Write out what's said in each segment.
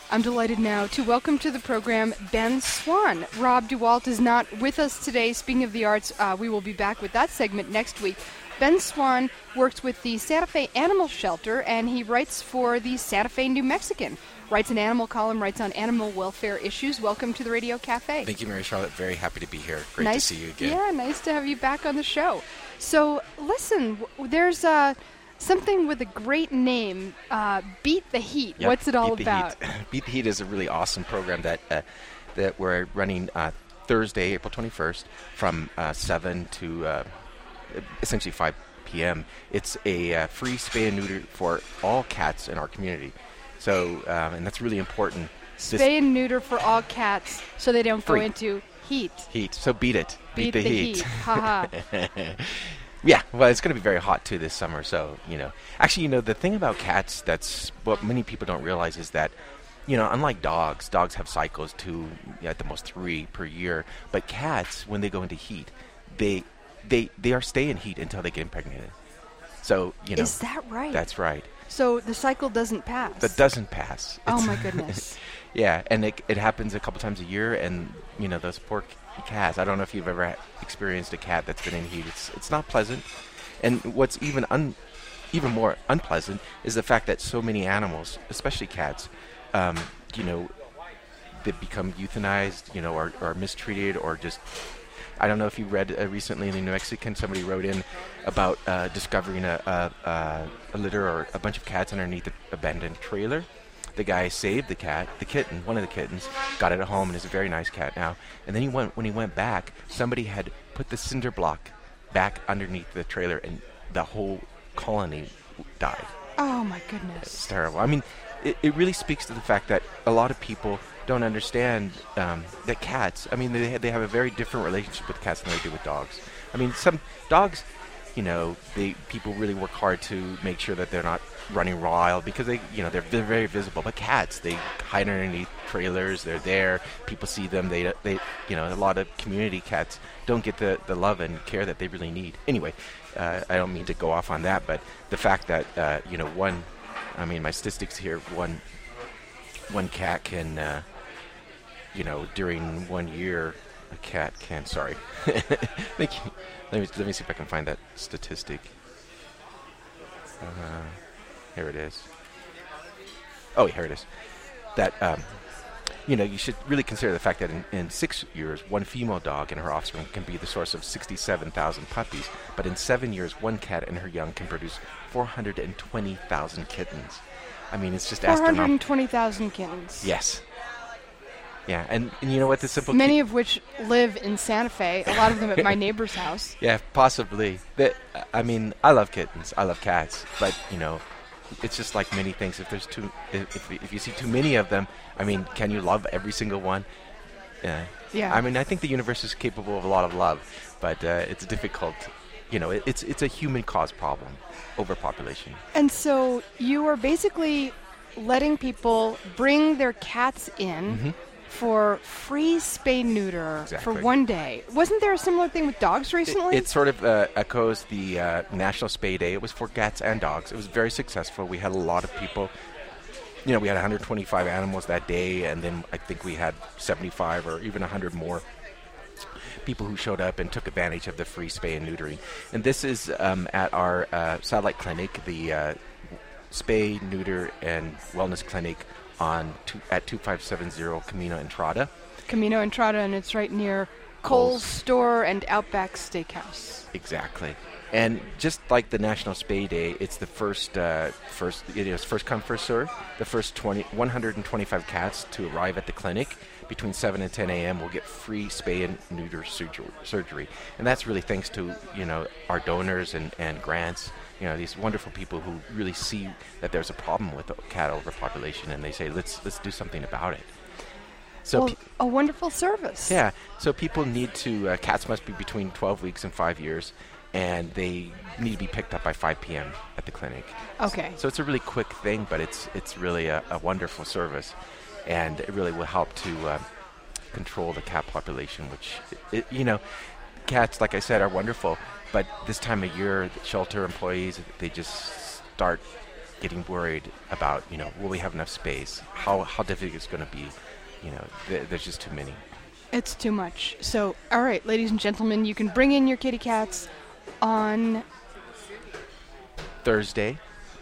I'm delighted now to welcome to the program Ben Swan. Rob DeWalt is not with us today. Speaking of the arts, we will be back with that segment next week. Ben Swan works with the Santa Fe Animal Shelter, and he writes for the Santa Fe New Mexican. Writes an animal column, writes on animal welfare issues. Welcome to the Radio Cafe. Thank you, Mary Charlotte. Very happy to be here. Great to see you again. Yeah, nice to have you back on the show. So, listen, there's something with a great name, Beat the Heat. Yep, What's it all Beat the about? Heat. Beat the Heat is a really awesome program that we're running Thursday, April 21st from 7 to essentially 5 p.m. It's a free spay and neuter for all cats in our community. So, and that's really important. Spay and neuter for all cats so they don't Free. go into heat. Heat. So beat it. Beat the heat. Haha. Yeah, well, it's going to be very hot, too, this summer, so, Actually, the thing about cats that's what many people don't realize is that, unlike dogs have cycles, 2, at the most 3 per year, but cats, when they go into heat, they are stay in heat until they get impregnated. So, Is that right? That's right. So the cycle doesn't pass? That doesn't pass. Oh, my goodness. Yeah, and it happens a couple times a year, and, those poor cats, I don't know if you've ever experienced a cat that's been in heat. It's not pleasant. And what's even more unpleasant is the fact that so many animals, especially cats, they become euthanized, or mistreated, or just... I don't know if you read recently in the New Mexican, somebody wrote in about discovering a litter or a bunch of cats underneath an abandoned trailer. The guy saved the cat, the kitten, one of the kittens, got it at home, and is a very nice cat now. And then when he went back, somebody had put the cinder block back underneath the trailer, and the whole colony died. Oh, my goodness. It's terrible. I mean, it really speaks to the fact that a lot of people don't understand that cats, I mean, they have a very different relationship with cats than they do with dogs. I mean, some dogs, people really work hard to make sure that they're not running wild because they're very visible. But cats, they hide underneath trailers. They're there. People see them. They a lot of community cats don't get the love and care that they really need. Anyway, I don't mean to go off on that, but the fact that my statistics here, one cat can, during 1 year, a cat can. Sorry, let me see if I can find that statistic. Here it is. Oh, here it is. That you should really consider the fact that in 6 years, one female dog and her offspring can be the source of 67,000 puppies, but in 7 years, one cat and her young can produce 420,000 kittens. I mean, it's just astronomical. 420,000 kittens. Yes. Yeah, and you know what? The simple many of which live in Santa Fe. A lot of them at my neighbor's house. Yeah, possibly. I love kittens. I love cats, but it's just like many things. If there's if you see too many of them, can you love every single one? Yeah. I think the universe is capable of a lot of love, but it's difficult. It's a human caused problem, overpopulation. And so you are basically letting people bring their cats in for free spay-neuter for 1 day. Wasn't there a similar thing with dogs recently? It sort of echoes the National Spay Day. It was for cats and dogs. It was very successful. We had a lot of people. We had 125 animals that day, and then I think we had 75 or even 100 more people who showed up and took advantage of the free spay and neutering. And this is at our satellite clinic, the Spay, Neuter, and Wellness Clinic at 2570 Camino Entrada. Camino Entrada, and it's right near Kohl's Store and Outback Steakhouse. Exactly. And just like the National Spay Day, it's the first come, first serve. The first 125 cats to arrive at the clinic between 7 and 10 a.m. will get free spay and neuter surgery. And that's really thanks to, our donors and grants, these wonderful people who really see that there's a problem with the cat overpopulation, and they say, let's do something about it. So a wonderful service. Yeah. So people need to, cats must be between 12 weeks and 5 years, and they need to be picked up by 5 p.m. at the clinic. Okay. So it's a really quick thing, but it's really a wonderful service, and it really will help to control the cat population, which, cats, like I said, are wonderful, but this time of year, the shelter employees, they just start getting worried about, will we have enough space? How difficult it's going to be? There's just too many. It's too much. So, all right, ladies and gentlemen, you can bring in your kitty cats on Thursday,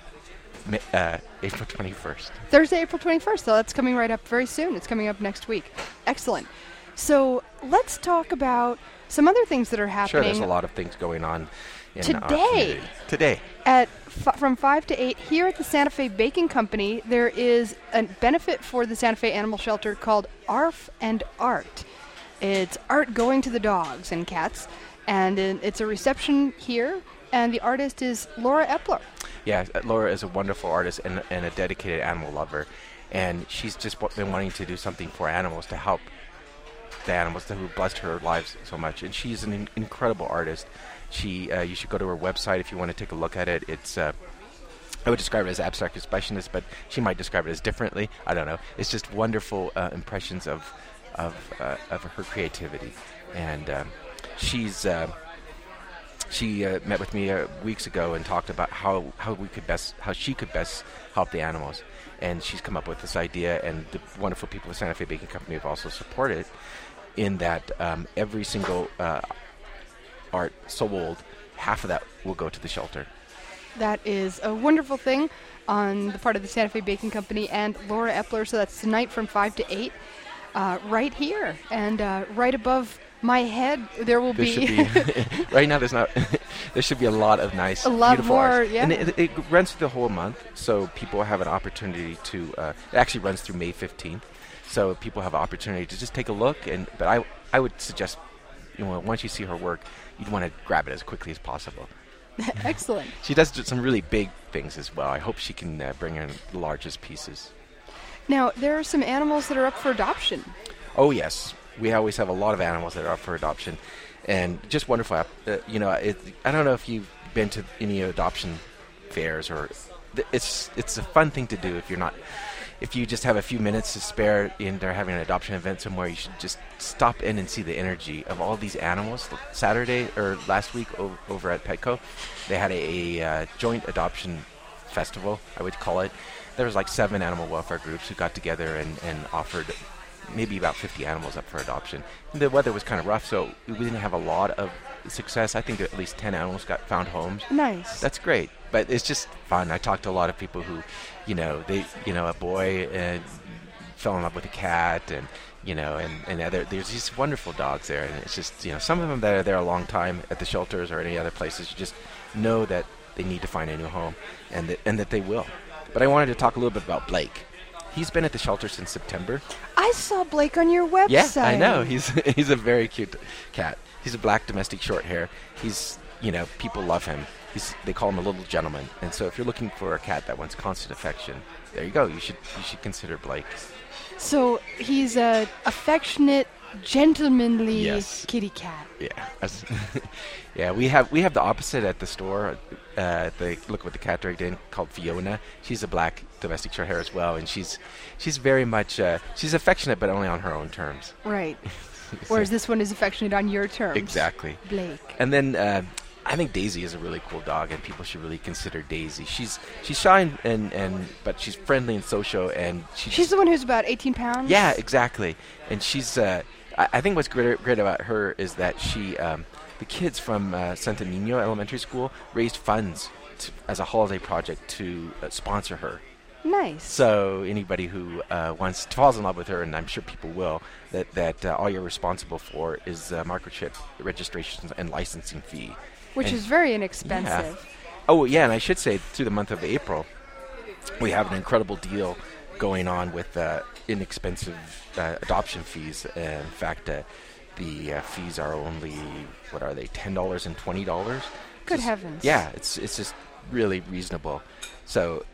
April 21st. Thursday, April 21st. So that's coming right up very soon. It's coming up next week. Excellent. So let's talk about some other things that are happening. Sure, there's a lot of things going on in today. Today. From 5 to 8 here at the Santa Fe Baking Company, there is a benefit for the Santa Fe Animal Shelter called ARF and Art. It's art going to the dogs and cats, and it's a reception here, and the artist is Laura Epler. Yeah, Laura is a wonderful artist and a dedicated animal lover, and she's just been wanting to do something for animals to help the animals who blessed her lives so much. And she's an incredible artist. You should go to her website if you want to take a look at it. It's I would describe it as abstract expressionist, but she might describe it as differently. I don't know. It's just wonderful impressions of her creativity, and she met with me weeks ago and talked about how she could best help the animals, and she's come up with this idea, and the wonderful people of Santa Fe Baking Company have also supported in that every single art sold, half of that will go to the shelter. That is a wonderful thing on the part of the Santa Fe Baking Company and Laura Epler. So that's tonight from 5 to 8 right here. And right above my head, there should be right now, there should be a lot of nice, beautiful more, art. yeah. And it runs through the whole month, so people have an opportunity to, it actually runs through May 15th. So people have an opportunity to just take a look. But I would suggest, once you see her work, you'd want to grab it as quickly as possible. Excellent. She does some really big things as well. I hope she can bring in the largest pieces. Now, there are some animals that are up for adoption. Oh, yes. We always have a lot of animals that are up for adoption. And just wonderful. I don't know if you've been to any adoption fairs, or it's a fun thing to do if you just have a few minutes to spare and they're having an adoption event somewhere. You should just stop in and see the energy of all these animals. Saturday or last week over at Petco, they had a joint adoption festival, I would call it. There was like 7 animal welfare groups who got together and offered maybe about 50 animals up for adoption. And the weather was kind of rough, so we didn't have a lot of success. I think at least 10 animals got found homes. Nice. That's great, but it's just fun. I talked to a lot of people who, a boy fell in love with a cat, and there's these wonderful dogs there, and it's just, some of them that are there a long time at the shelters or any other places, you just know that they need to find a new home, and that they will. But I wanted to talk a little bit about Blake. He's been at the shelter since September. I saw Blake on your website. Yeah, I know. He's a very cute cat. He's a black domestic short hair. He's, people love him. They call him a little gentleman. And so if you're looking for a cat that wants constant affection, there you go. You should consider Blake. So he's a affectionate, gentlemanly kitty cat. Yeah. Yeah, we have the opposite at the store. The Look What the Cat dragged in, called Fiona. She's a black domestic short hair as well, and she's very much she's affectionate, but only on her own terms. Right. Whereas this one is affectionate on your terms. Exactly. Blake. And then I think Daisy is a really cool dog, and people should really consider Daisy. She's shy but she's friendly and social, and she's the one who's about 18 pounds. Yeah, exactly. And she's I think what's great about her is that she the kids from Santo Niño Elementary School raised funds as a holiday project to sponsor her. Nice. So anybody who falls in love with her, and I'm sure people will, that all you're responsible for is microchip registration and licensing fee. Which is very inexpensive. Yeah. Oh, yeah, and I should say through the month of April, we have an incredible deal going on with inexpensive adoption fees. In fact, the fees are only, what are they, $10 and $20? Good heavens. Yeah, it's just really reasonable. So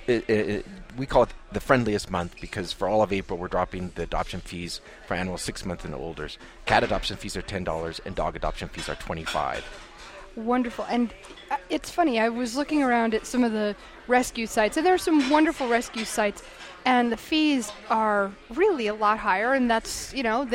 we call it the friendliest month because for all of April we're dropping the adoption fees for animals 6 months and older. Cat adoption fees are $10 and dog adoption fees are $25. Wonderful. And it's funny, I was looking around at some of the rescue sites, and there are some wonderful rescue sites, and the fees are really a lot higher, and that's,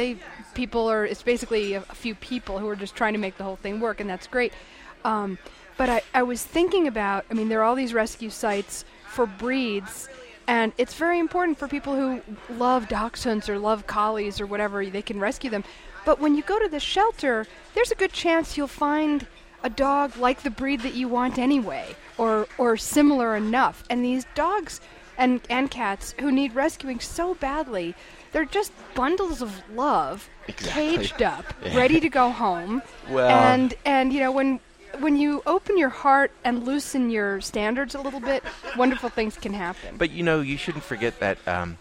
it's basically a few people who are just trying to make the whole thing work, and that's great. But I was thinking about, there are all these rescue sites for breeds. And it's very important for people who love dachshunds or love collies or whatever. They can rescue them. But when you go to the shelter, there's a good chance you'll find a dog like the breed that you want anyway, or similar enough. And these dogs and cats who need rescuing so badly, they're just bundles of love, caged up, ready to go home. Well, and you know, when you open your heart and loosen your standards a little bit, wonderful things can happen. But you know, you shouldn't forget that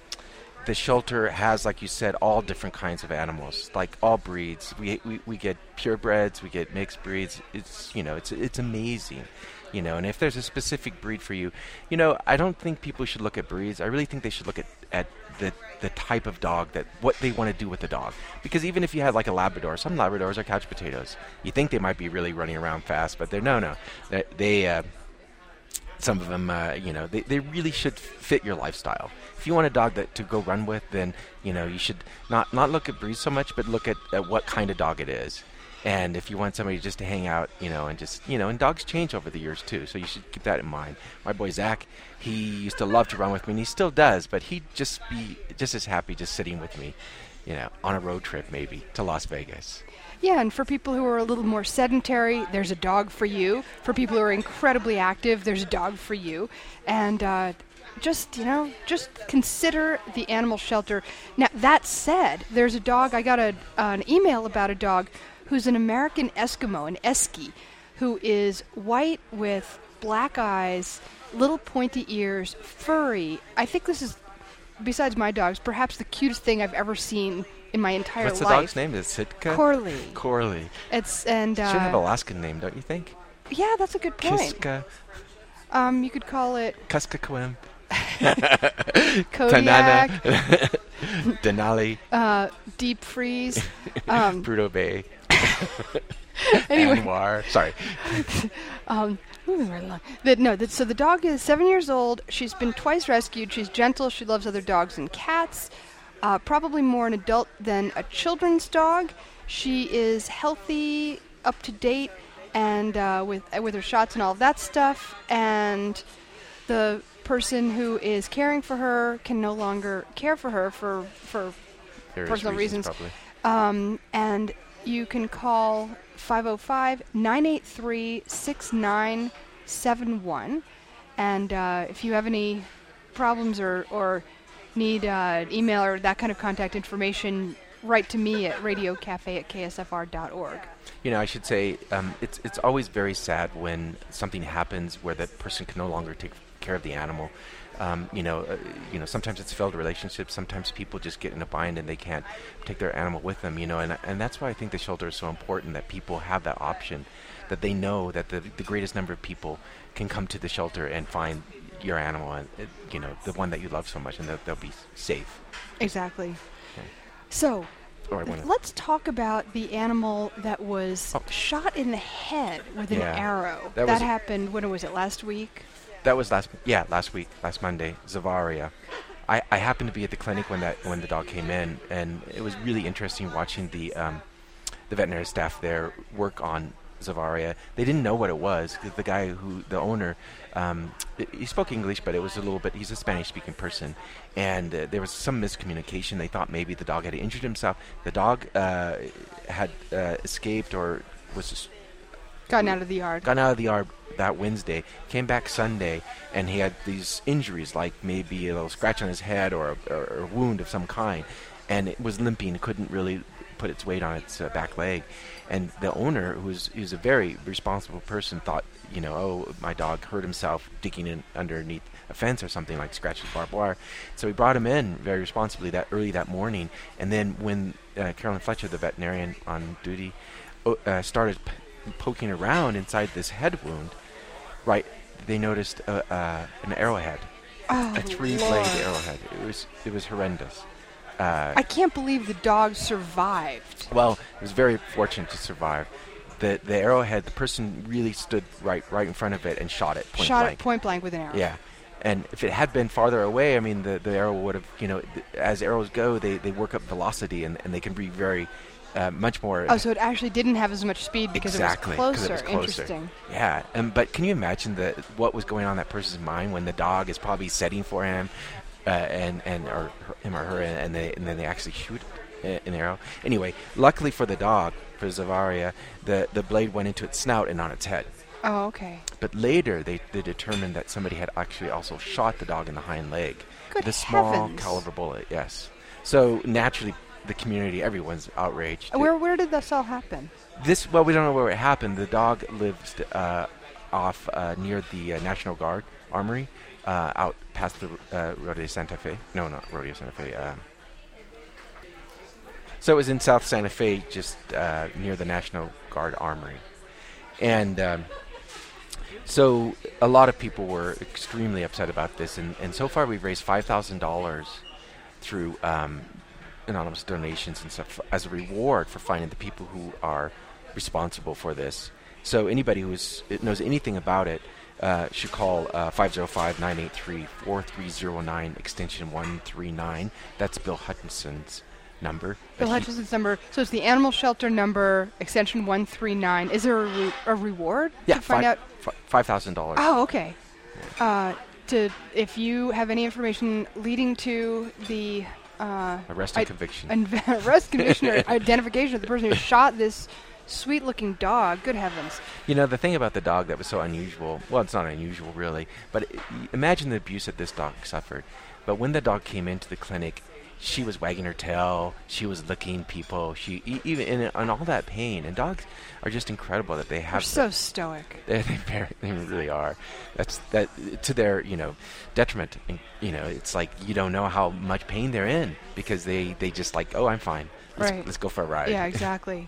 the shelter has, like you said, all different kinds of animals, like all breeds. We get purebreds, we get mixed breeds. It's, you know, it's amazing, you know. And if there's a specific breed for you, you know, I don't think people should look at breeds. I really think they should look at the type of dog, that what they want to do with the dog. Because even if you had like a Labrador, some Labradors are couch potatoes. You think they might be really running around fast, but they're no. They some of them, you know, they really should fit your lifestyle. If you want a dog to go run with, then, you know, you should not look at breeds so much, but look at what kind of dog it is. And if you want somebody just to hang out, you know, and just, you know, and dogs change over the years too, so you should keep that in mind. My boy Zach, he used to love to run with me, and he still does, but he'd just be just as happy just sitting with me, you know, on a road trip maybe to Las Vegas. Yeah, and for people who are a little more sedentary, there's a dog for you. For people who are incredibly active, there's a dog for you. And just consider the animal shelter. Now, that said, there's a dog. I got an email about a dog who's an American Eskimo, an Esky, who is white with black eyes, little pointy ears, furry. I think this is, besides my dogs, perhaps the cutest thing I've ever seen in my entire life. What's the dog's name? Is it Sitka? Corley. It's and should have an Alaskan name, don't you think? Yeah, that's a good point. Kiska. You could call it Kuskokwim. Kodiak. Denali. Deep freeze. Prudhoe Bay. Anyway. Anwar. Sorry. Moving right along. So the dog is 7 years old. She's been twice rescued. She's gentle. She loves other dogs and cats. Probably more an adult than a children's dog. She is healthy, up to date, and with her shots and all of that stuff. And the person who is caring for her can no longer care for her for personal reasons. And you can call 505-983-6971. And if you have any problems or need email or that kind of contact information, write to me at radiocafe@ksfr.org. You know, I should say it's always very sad when something happens where that person can no longer take care of the animal. You know, sometimes it's failed relationships. Sometimes people just get in a bind and they can't take their animal with them. You know, and that's why I think the shelter is so important, that people have that option, that they know that the greatest number of people can come to the shelter and find your animal, and you know, the one that you love so much, and they'll be safe. Exactly. Okay. So let's talk about the animal that was shot in the head with an arrow. That happened, when was it, last week? That was last week, last Monday, Zavaria. I happened to be at the clinic when the dog came in, and it was really interesting watching the veterinary staff there work on Zavaria. They didn't know what it was. The guy the owner, he spoke English, but it was a little bit, he's a Spanish-speaking person, and there was some miscommunication. They thought maybe the dog had injured himself. The dog had escaped or was just gotten out of the yard that Wednesday, came back Sunday, and he had these injuries, like maybe a little scratch on his head or a wound of some kind, and it was limping, couldn't really put its weight on its back leg. And the owner, who's a very responsible person, thought, you know, oh, my dog hurt himself digging in underneath a fence or something, like scratches barbed wire. So he brought him in very responsibly that early that morning. And then when Carolyn Fletcher, the veterinarian on duty, started poking around inside this head wound, right, they noticed an arrowhead, a 3-bladed arrowhead. It was horrendous. I can't believe the dog survived. Well, it was very fortunate to survive. The arrowhead, the person really stood right in front of it and shot it point blank. It point blank with an arrow. Yeah. And if it had been farther away, I mean, the arrow would have, you know, as arrows go, they work up velocity, and they can be very much more. Oh, so it actually didn't have as much speed because exactly, it was 'cause closer. it was closer. Interesting. Yeah, but can you imagine what was going on in that person's mind when the dog is probably setting for him, or him or her, and then they actually shoot an arrow. Anyway, luckily for the dog, for Zavaria, the blade went into its snout and on its head. Oh, okay. But later they determined that somebody had actually also shot the dog in the hind leg. Good The small heavens. caliber bullet, yes. So naturally, the community, everyone's outraged. Where did this all happen? Well, we don't know where it happened. The dog lives off near the National Guard Armory, out past the Rodeo Santa Fe. No, not Rodeo Santa Fe. So it was in South Santa Fe, just near the National Guard Armory. And so a lot of people were extremely upset about this. And so far we've raised $5,000 through anonymous donations and stuff as a reward for finding the people who are responsible for this. So anybody who knows anything about it should call 505-983-4309, extension 139. That's Bill Hutchinson's number. Bill Hutchinson's number. So it's the animal shelter number, extension 139. Is there a reward Yeah, to find out? $5,000. Oh, okay. If you have any information leading to the Arrest and conviction. Arrest, conviction, or identification of the person who shot this sweet-looking dog. Good heavens. You know, the thing about the dog that was so unusual, well, it's not unusual really, but imagine the abuse that this dog suffered. But when the dog came into the clinic, she was wagging her tail, she was licking people, even in all that pain. And dogs are just incredible that they have. They're so stoic. They really are. That's to their detriment. And, it's like you don't know how much pain they're in because they just like, oh, I'm fine. Let's go for a ride. Yeah, exactly.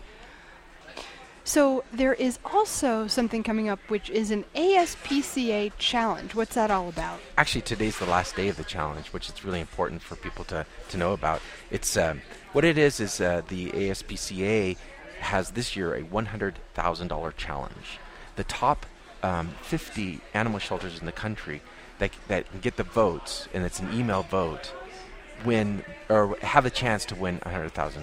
So there is also something coming up, which is an ASPCA challenge. What's that all about? Actually, today's the last day of the challenge, which is really important for people to know about. It's what it is the ASPCA has this year a $100,000 challenge. The top 50 animal shelters in the country that can get the votes, and it's an email vote, win or have a chance to win $100,000.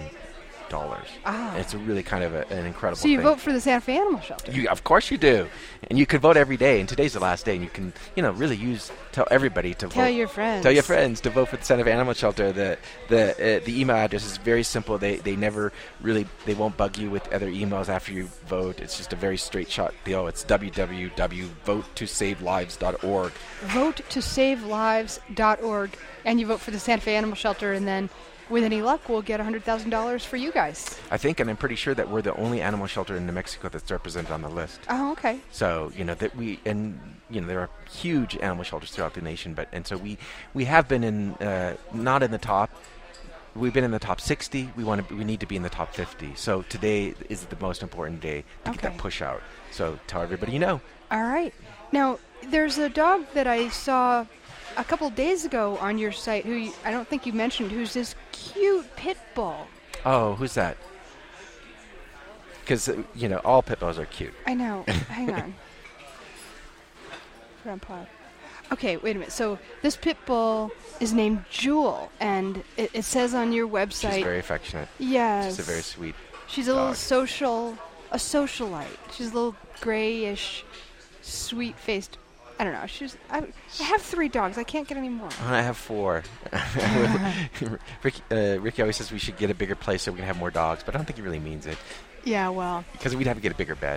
And it's a really kind of an incredible thing. So you vote for the Santa Fe Animal Shelter? Of course you do. And you can vote every day. And today's the last day. And you can, really tell everybody to vote. Tell your friends. Tell your friends to vote for the Santa Fe Animal Shelter. The email address is very simple. They won't bug you with other emails after you vote. It's just a very straight shot deal. It's www.votetoSaveLives.org. VotetoSaveLives.org. And you vote for the Santa Fe Animal Shelter, and then with any luck, we'll get $100,000 for you guys. I think, and I'm pretty sure that we're the only animal shelter in New Mexico that's represented on the list. Oh, okay. So, there are huge animal shelters throughout the nation, so we have been in, not in the top. We've been in the top 60. We need to be in the top 50. So today is the most important day to get that push out. So tell everybody you know. All right. Now, there's a dog that I saw a couple days ago on your site who I don't think you mentioned, who's this cute pit bull. Oh, who's that? Because, all pit bulls are cute. I know. Hang on. Grandpa. Okay, wait a minute. So this pit bull is named Jewel, and it says on your website. She's very affectionate. Yes. She's a very sweet She's a little socialite. She's a little grayish, sweet-faced. I don't know. I have 3 dogs. I can't get any more. I have 4. Ricky always says we should get a bigger place so we can have more dogs, but I don't think he really means it. Yeah, well. Because we'd have to get a bigger bed.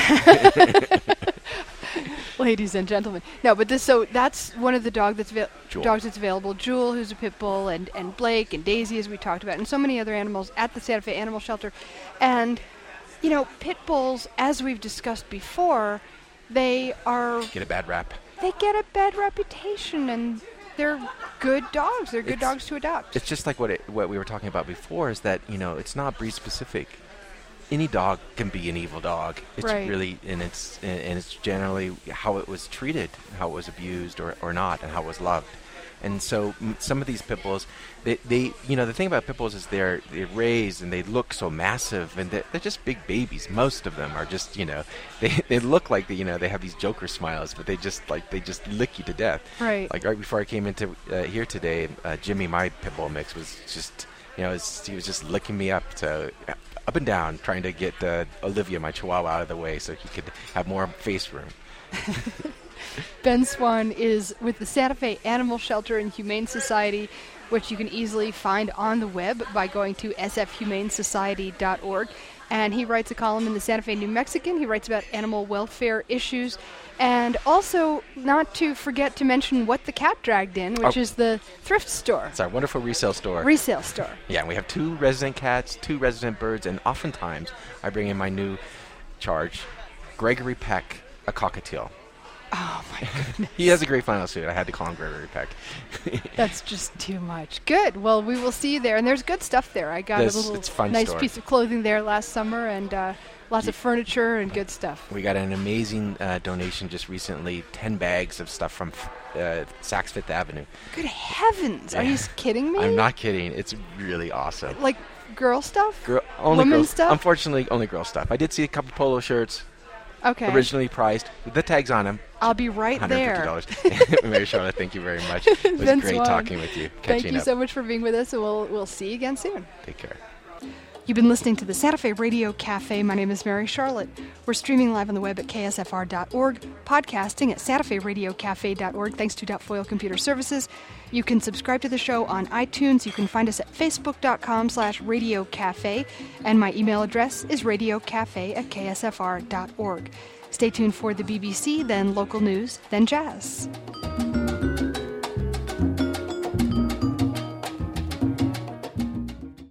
Ladies and gentlemen. No, but that's one of the dogs that's available. Jewel, who's a pit bull, and Blake and Daisy, as we talked about, and so many other animals at the Santa Fe Animal Shelter. And, pit bulls, as we've discussed before, they get a bad rap. They get a bad reputation, and they're good dogs. They're good dogs to adopt. It's just like what we were talking about before, is that, it's not breed specific. Any dog can be an evil dog. It's really, and it's generally how it was treated, how it was abused or not, and how it was loved. And so some of these pit bulls, they the thing about pit bulls is they're raised and they look so massive, and they're just big babies. Most of them are just, they look like they have these Joker smiles, but they just lick you to death. Right. Like right before I came into here today, Jimmy, my pit bull mix, was just he was just licking me up and down, trying to get Olivia, my Chihuahua, out of the way so he could have more face room. Ben Swan is with the Santa Fe Animal Shelter and Humane Society, which you can easily find on the web by going to sfhumanesociety.org. And he writes a column in the Santa Fe New Mexican. He writes about animal welfare issues. And also, not to forget to mention What the Cat Dragged In, which is the thrift store. It's our wonderful resale store. Resale store. Yeah, and we have 2 resident cats, 2 resident birds, and oftentimes I bring in my new charge, Gregory Peck, a cockatiel. Oh, my goodness. He has a great flannel suit. I had to call him Gregory Peck. That's just too much. Good. Well, we will see you there. And there's good stuff there. I got a little nice piece of clothing there last summer, and lots of furniture and good stuff. We got an amazing donation just recently, 10 bags of stuff from Saks Fifth Avenue. Good heavens. Are you kidding me? I'm not kidding. It's really awesome. Like girl stuff? Only women girl stuff? Unfortunately, only girl stuff. I did see a couple polo shirts. Okay. Originally priced with the tags on them. I'll be right there. $150. Mary Charlotte, thank you very much. It was Ben great Swan, talking with you. Thank you so much for being with us, and we'll see you again soon. Take care. You've been listening to the Santa Fe Radio Cafe. My name is Mary Charlotte. We're streaming live on the web at ksfr.org, podcasting at santaferadiocafe.org, thanks to Foil Computer Services. You can subscribe to the show on iTunes. You can find us at facebook.com/radiocafe, and my email address is radiocafe@ksfr.org. Stay tuned for the BBC, then local news, then jazz.